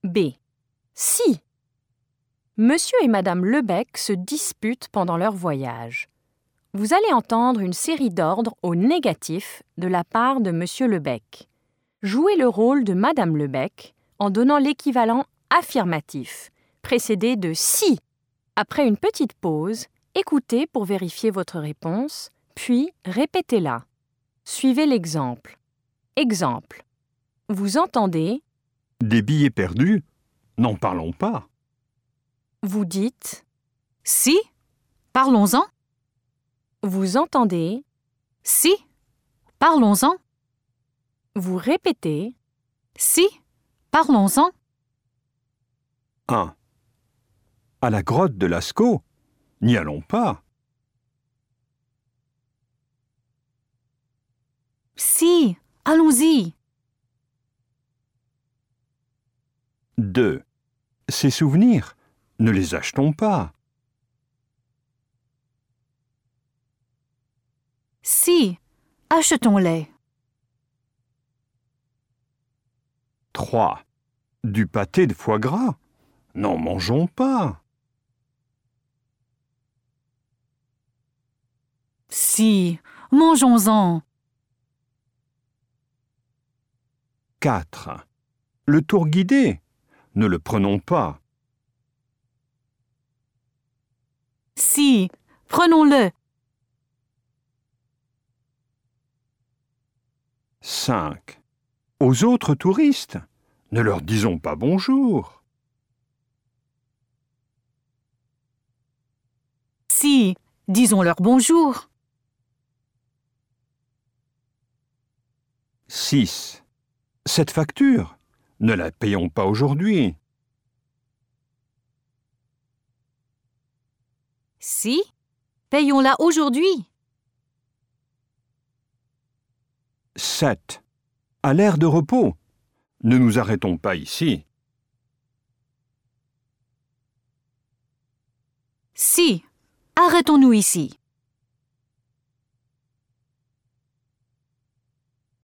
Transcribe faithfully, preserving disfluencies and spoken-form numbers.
B. Si. Monsieur et Madame Lebec se disputent pendant leur voyage. Vous allez entendre une série d'ordres au négatif de la part de Monsieur Lebec. Jouez le rôle de Madame Lebec en donnant l'équivalent affirmatif, précédé de si. Après une petite pause, écoutez pour vérifier votre réponse, puis répétez-la. Suivez l'exemple. Exemple. Vous entendez, Des billets perdus? N'en parlons pas. vous dites, Si, parlons-en. vous entendez, Si, parlons-en. vous répétez, Si, parlons-en. un. À la grotte de Lascaux? N'y allons pas. Si, allons-y. deux. Ces souvenirs? Ne les achetons pas. Si, achetons-les. trois. Du pâté de foie gras? N'en mangeons pas. Si, mangeons-en. quatre. Le tour guidé? Ne le prenons pas. Si, prenons-le. cinq. Aux autres touristes? Ne leur disons pas bonjour. Si, disons-leur bonjour. six. Cette facture? Ne la payons pas aujourd'hui. Si, payons-la aujourd'hui. sept. À l'aire de repos? Ne nous arrêtons pas ici. Si, arrêtons-nous ici.